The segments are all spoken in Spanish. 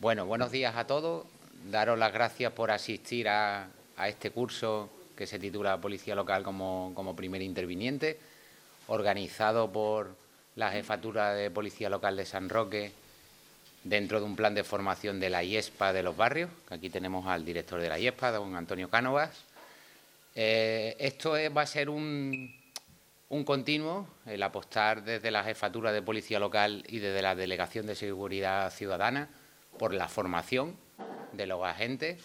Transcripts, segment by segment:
Bueno, buenos días a todos. Daros las gracias por asistir a este curso que se titula Policía Local como primer interviniente, organizado por la Jefatura de Policía Local de San Roque dentro de un plan de formación de la IESPA de los barrios. Aquí tenemos al director de la IESPA, don Antonio Cánovas. Va a ser un continuo, el apostar desde la Jefatura de Policía Local y desde la Delegación de Seguridad Ciudadana por la formación de los agentes.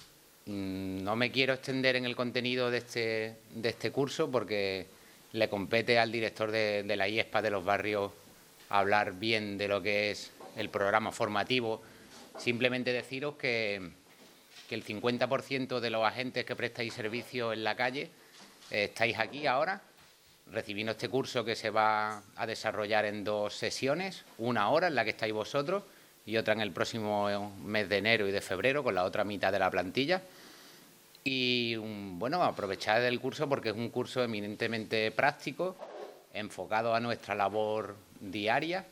No me quiero extender en el contenido de este curso porque le compete al director de la IESPA de los barrios hablar bien de lo que es el programa formativo. Simplemente deciros que el 50% de los agentes que prestáis servicio en la calle estáis aquí ahora recibiendo este curso que se va a desarrollar en 2 sesiones, una hora en la que estáis vosotros y otra en el próximo mes de enero y de febrero con la otra mitad de la plantilla. Y bueno, aprovechad el curso porque es un curso eminentemente práctico, enfocado a nuestra labor diaria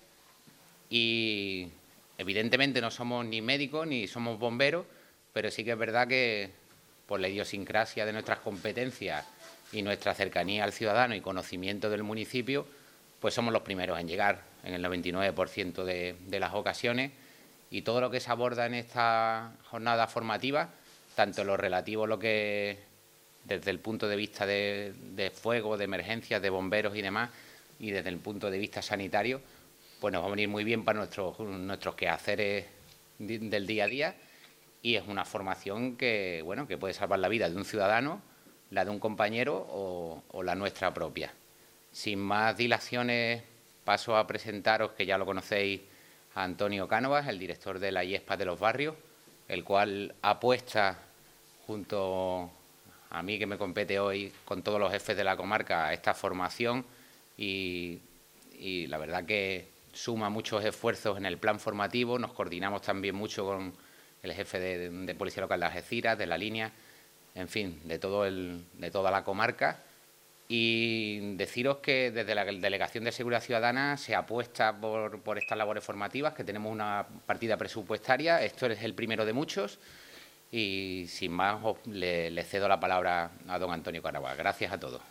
y evidentemente no somos ni médicos ni somos bomberos, pero sí que es verdad que por la idiosincrasia de nuestras competencias y nuestra cercanía al ciudadano y conocimiento del municipio, pues somos los primeros en llegar en el 99% de las ocasiones, y todo lo que se aborda en esta jornada formativa, tanto lo relativo a lo que desde el punto de vista de fuego, de emergencias, de bomberos y demás, y desde el punto de vista sanitario, pues nos va a venir muy bien para nuestros quehaceres del día a día, y es una formación que, bueno, que puede salvar la vida de un ciudadano, la de un compañero o la nuestra propia. Sin más dilaciones, paso a presentaros, que ya lo conocéis, a Antonio Cánovas, el director de la IESPA de los barrios, el cual apuesta, junto a mí que me compete hoy, con todos los jefes de la comarca, a esta formación y la verdad que suma muchos esfuerzos en el plan formativo. Nos coordinamos también mucho con el jefe de Policía Local de Algeciras, de la línea, en fin, de toda la comarca. Y deciros que desde la Delegación de Seguridad Ciudadana se apuesta por estas labores formativas, que tenemos una partida presupuestaria. Esto es el primero de muchos. Y sin más, le cedo la palabra a don Antonio Cánovas. Gracias a todos.